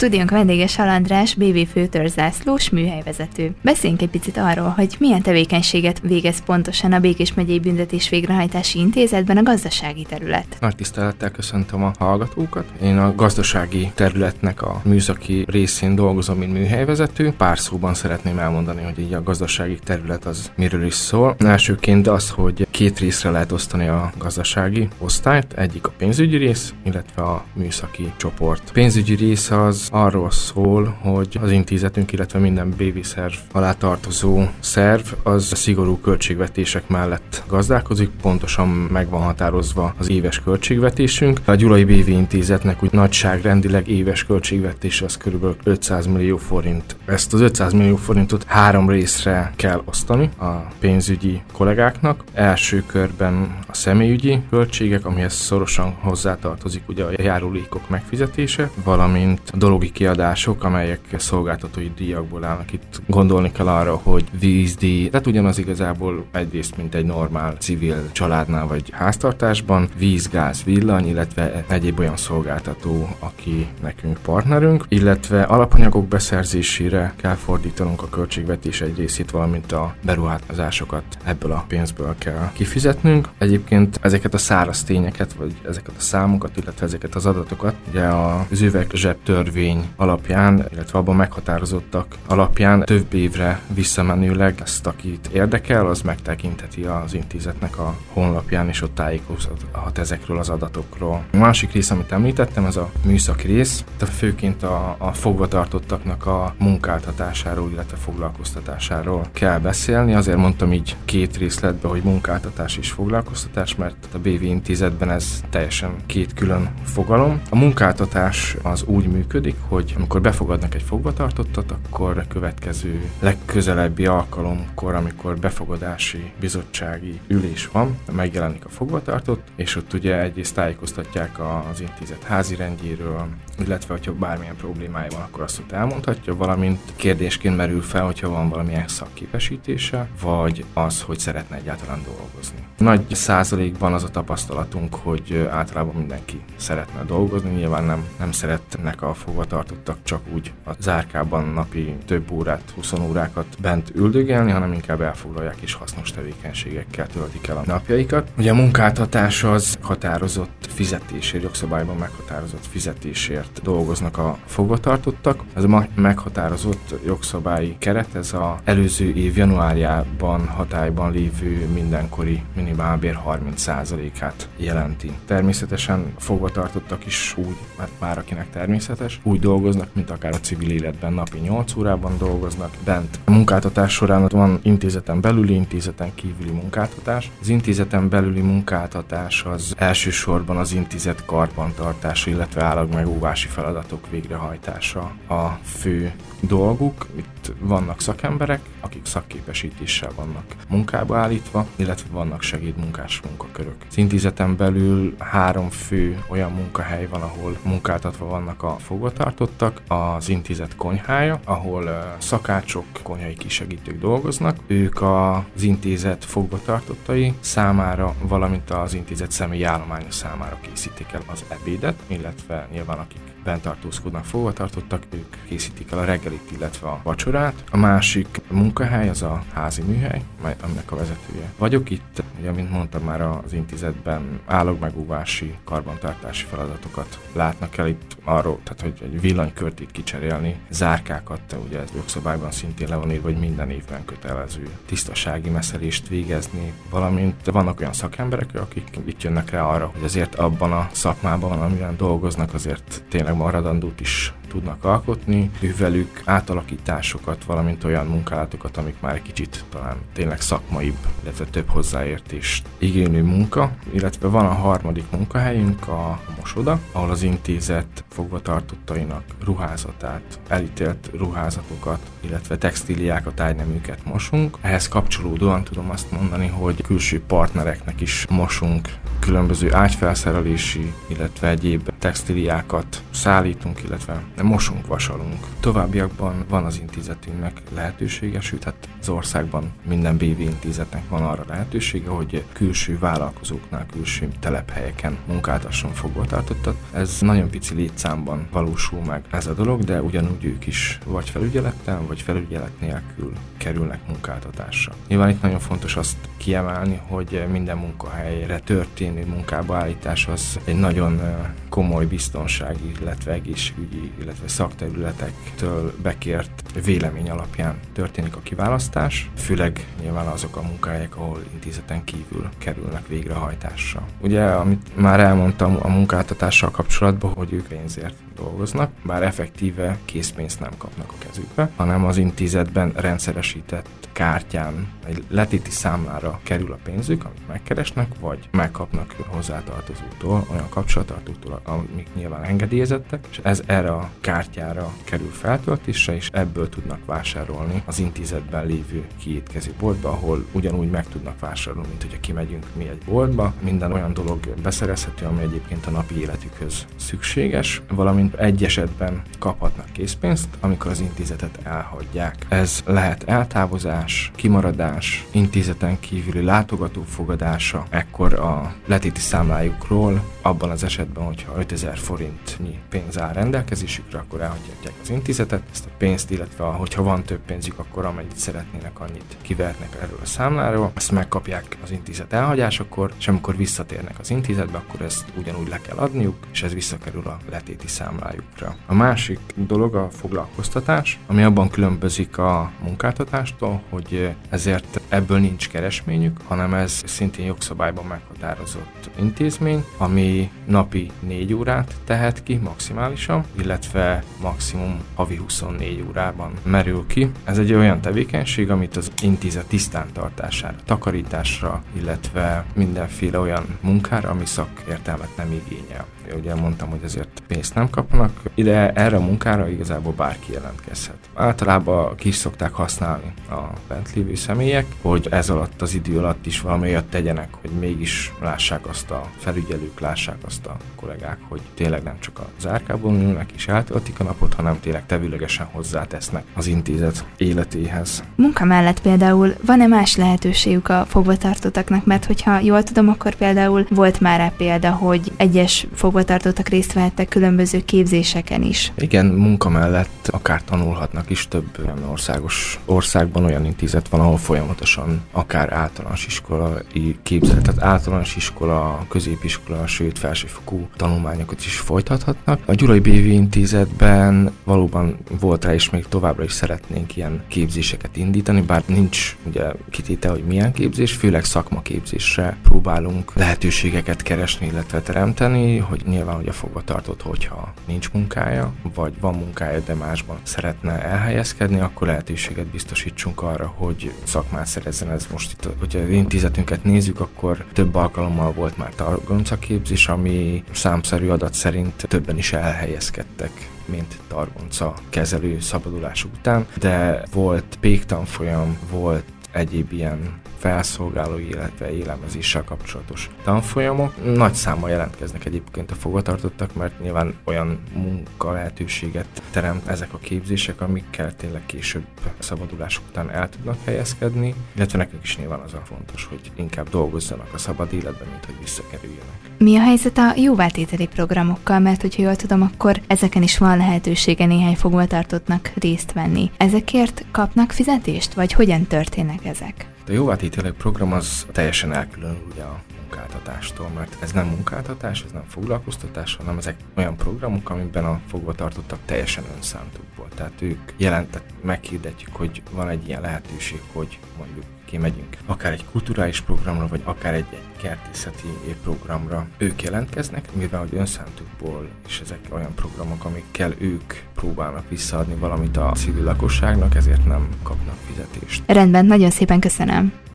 Stúdiónk vendége Sal András, BV főtörzsászlós műhelyvezető. Beszéljünk egy picit arról, hogy milyen tevékenységet végez pontosan a Békés megyei Büntetés Végrehajtási Intézetben a gazdasági terület. Nagy tisztelettel köszöntöm a hallgatókat. Én a gazdasági területnek a műszaki részén dolgozom, mint műhelyvezető. Pár szóban szeretném elmondani, hogy így a gazdasági terület az miről is szól. Elsőként az, hogy két részre lehet osztani a gazdasági osztályt. Egyik a pénzügyi rész, illetve a műszaki csoport. A pénzügyi rész az arról szól, hogy az intézetünk, illetve minden BV szerv alá tartozó szerv az szigorú költségvetések mellett gazdálkodik, pontosan meg van határozva az éves költségvetésünk. A Gyulai BV Intézetnek úgy nagyságrendileg éves költségvetése az kb. 500 millió forint. Ezt az 500 millió forintot 3 részre kell osztani a pénzügyi kollégáknak. Első körben a személyügyi költségek, amihez szorosan hozzátartozik ugye a járulékok megfizetése, valamint a dologi kiadások, amelyek szolgáltatói díjakból állnak. Itt gondolni kell arra, hogy vízdíj, tehát ugyanaz igazából egyrészt, mint egy normál civil családnál vagy háztartásban, víz, gáz, villany, illetve egyéb olyan szolgáltató, aki nekünk partnerünk, illetve alapanyagok beszerzésére kell fordítanunk a költségvetés egy részét, valamint a beruházásokat ebből a pénzből kell kifizetnünk. Egyébként ezeket a száraz tényeket, vagy ezeket a számokat, illetve ezeket az adatokat ugye az üvegzseb törvény alapján, illetve abban meghatározottak alapján több évre visszamenőleg ezt, akit érdekel, az megtekintheti az intézetnek a honlapján, és ott tájékozhat ezekről az adatokról. A másik rész, amit említettem, ez a műszaki rész, tehát főként a fogvatartottaknak a munkáltatásáról, illetve foglalkoztatásáról kell beszélni. Azért mondtam így két részletbe, hogy munkáltatás és foglalkoztatás, mert a BV Intézetben ez teljesen két külön fogalom. A munkáltatás az úgy működik, hogy amikor befogadnak egy fogvatartottat, akkor a következő legközelebbi alkalomkor, amikor befogadási bizottsági ülés van, megjelenik a fogvatartott, és ott ugye egyrészt tájékoztatják az intézet házirendjéről, illetve hogyha bármilyen problémája van, akkor azt ott elmondhatja, valamint kérdésként merül fel, hogyha van valamilyen szakképesítése, vagy az, hogy szeretne egyáltalán dolgozni. Nagy százalékban az a tapasztalatunk, hogy általában mindenki szeretne dolgozni, nyilván nem szeretnek a fogvatartottak csak úgy a zárkában napi több órát, 20 órákat bent üldögélni, hanem inkább elfoglalják és hasznos tevékenységekkel töltik el a napjaikat. Ugye a munkáltatás az határozott fizetésért, jogszabályban meghatározott fizetésért dolgoznak a fogvatartottak. Ez a meghatározott jogszabályi keret, ez az előző év januárjában hatályban lévő mindenkori minimálbér 30%-át jelenti. Természetesen fogvatartottak is úgy, mert már akinek természetes, úgy dolgoznak, mint akár a civil életben napi 8 órában dolgoznak bent. A munkáltatás során van intézeten belüli, intézeten kívüli munkáltatás. Az intézeten belüli munkáltatás az elsősorban az intézet karbantartása, illetve állagmegóvási feladatok végrehajtása a fő dolguk. Itt vannak szakemberek, akik szakképesítéssel vannak munkába állítva, illetve vannak segédmunkás munkakörök. Az intézeten belül 3 fő olyan munkahely van, ahol munkáltatva vannak a fogvatartottak. Az intézet konyhája, ahol szakácsok, konyhai kisegítők dolgoznak. Ők az intézet fogvatartottai számára, valamint az intézet személyi állománya számára készítik el az ebédet, illetve nyilván akik bent tartózkodnak fogvatartottak, ők készítik el a reggelit, illetve a vacsorát. A másik munkahely az a házi műhely, aminek a vezetője vagyok. Itt, ugye, mint mondtam már, az intézetben állagmegóvási, karbantartási feladatokat látnak el itt arról, tehát hogy egy villanykörtét kicserélni, zárkákat, ugye ez jogszabályban szintén le van írva, hogy minden évben kötelező tisztasági meszelést végezni, valamint vannak olyan szakemberek, akik itt jönnek rá arra, hogy azért abban a szakmában, amiben dolgoznak, azért tényleg maradandót is tudnak alkotni, velük átalakításokat, valamint olyan munkálatokat, amik már egy kicsit talán tényleg szakmaibb, illetve több hozzáértést igénylő munka, illetve van a harmadik munkahelyünk, a mosoda, ahol az intézet fogvatartottainak ruházatát, elítélt ruházatokat, illetve textíliákat, ágyneműket mosunk. Ehhez kapcsolódóan tudom azt mondani, hogy külső partnereknek is mosunk különböző ágyfelszerelési, illetve egyéb textiliákat szállítunk, illetve mosunk, vasalunk. Továbbiakban van az intézetünknek lehetősége, sőt, hát az országban minden BV intézetnek van arra lehetősége, hogy külső vállalkozóknál, külső telephelyeken munkáltasson fogvatartottat. Ez nagyon pici létszámban valósul meg ez a dolog, de ugyanúgy ők is vagy felügyelettel, vagy felügyelet nélkül kerülnek munkáltatásra. Nyilván itt nagyon fontos azt kiemelni, hogy minden munkahelyre történő munkába állítás az egy nagyon komoly biztonsági, illetve egészségügyi, illetve szakterületektől bekért vélemény alapján történik a kiválasztás, főleg nyilván azok a munkahelyek, ahol intézeten kívül kerülnek végrehajtásra. Ugye, amit már elmondtam a munkáltatással kapcsolatban, hogy ők pénzért dolgoznak, bár effektíve készpénzt nem kapnak a kezükbe, hanem az intézetben rendszeresített kártyán, egy letéti számlára kerül a pénzük, amit megkeresnek, vagy megkapnak hozzátartozótól, olyan kapcsolattartóktól, amik nyilván engedélyezettek, és ez erre a kártyára kerül feltöltésre, és ebből tudnak vásárolni az intézetben lévő kiétkező boltba, ahol ugyanúgy meg tudnak vásárolni, mint hogyha kimegyünk mi egy boltba. Minden olyan dolog beszerezhető, ami egyébként a napi életükhöz szükséges, valamint egy esetben kaphatnak készpénzt, amikor az intézetet elhagyják. Ez lehet eltávozás, kimaradás, intézeten kívüli látogató fogadása, ekkor a letéti számlájukról, abban az esetben, hogyha 5000 forintnyi pénz áll rendelkezésükre, akkor elhagyhatják az intézetet. Ezt a pénzt, illetve hogyha van több pénzük, akkor amennyit szeretnének, annyit kivehetnek erről a számláról. Ezt megkapják az intézet elhagyásakor, és amikor visszatérnek az intézetbe, akkor ezt ugyanúgy le kell adniuk, és ez visszakerül a letéti számlájukra. A másik dolog a foglalkoztatás, ami abban különbözik a munkáltatástól, hogy ezért ebből nincs keresményük, hanem ez szintén jogszabályban meghatározott intézmény, ami napi 4 órát tehet ki maximálisan, illetve maximum havi 24 órában merül ki. Ez egy olyan tevékenység, amit az intézet tisztántartására, takarításra, illetve mindenféle olyan munkára, ami szakértelmet nem igényel. Ugye mondtam, hogy ezért pénzt nem kapnak, ide erre a munkára igazából bárki jelentkezhet. Általában ki is szokták használni a bent lévő személyek, hogy ez alatt az idő alatt is valami olyat tegyenek, hogy mégis lássák azt a felügyelők, lássák azt a kollégák, hogy tényleg nem csak az árkában ülnek és eltöltik a napot, hanem tényleg tevőlegesen hozzátesznek az intézet életéhez. Munka mellett például van-e más lehetőségük a fogvatartottaknak, mert hogyha jól tudom, akkor például volt már rá példa, hogy egyes fogvatartottak részt vehettek különböző képzéseken is. Igen, munka mellett akár tanulhatnak is, több olyan országban olyan intézet van, ahol folyamatosan akár általános iskolai képzet, tehát általános iskola, középiskola, sőt felsőfokú tanulmányokat is folytathatnak. A Gyulai BV intézetben valóban volt rá, és még továbbra is szeretnénk ilyen képzéseket indítani, bár nincs ugye kitétel, hogy milyen képzés, főleg szakmaképzésre próbálunk lehetőségeket keresni, illetve teremteni, hogy nyilván, hogy a fogvatartott, hogyha nincs munkája, vagy van munkája, de másban szeretne elhelyezkedni, akkor lehetőséget biztosítsunk arra, hogy szakmát szerezzen. Ez most itt, hogyha az intézetünket nézzük, akkor több alkalommal volt már targoncaképzés, ami számszerű adat szerint többen is elhelyezkedtek, mint targonca kezelő szabadulásuk után, de volt péktanfolyam, volt egyéb ilyen felszolgáló, illetve élelmezéssel kapcsolatos tanfolyamok. Nagy számmal jelentkeznek egyébként a fogvatartottak, mert nyilván olyan munka lehetőséget teremt ezek a képzések, amikkel tényleg később szabadulásuk után el tudnak helyezkedni, illetve nekünk is nyilván az a fontos, hogy inkább dolgozzanak a szabad életben, mint hogy visszakerüljenek. Mi a helyzet a jóvátételi programokkal? Mert hogyha jól tudom, akkor ezeken is van lehetősége néhány fogvatartottnak részt venni. Ezekért kapnak fizetést, vagy hogyan történnek ezek? A jóvátételi program az teljesen elkülönül ugye a munkáltatástól, mert ez nem munkáltatás, ez nem foglalkoztatás, hanem ezek olyan programok, amiben a fogvatartottak teljesen önszántukból. Tehát ők meghirdetjük, hogy van egy ilyen lehetőség, hogy mondjuk kimegyünk akár egy kulturális programra, vagy akár egy kertészeti programra. Ők jelentkeznek, mivel hogy önszántukból, és ezek olyan programok, amikkel ők próbálnak visszaadni valamit a civil lakosságnak, ezért nem kapnak fizetést. Rendben, nagyon szépen köszönöm.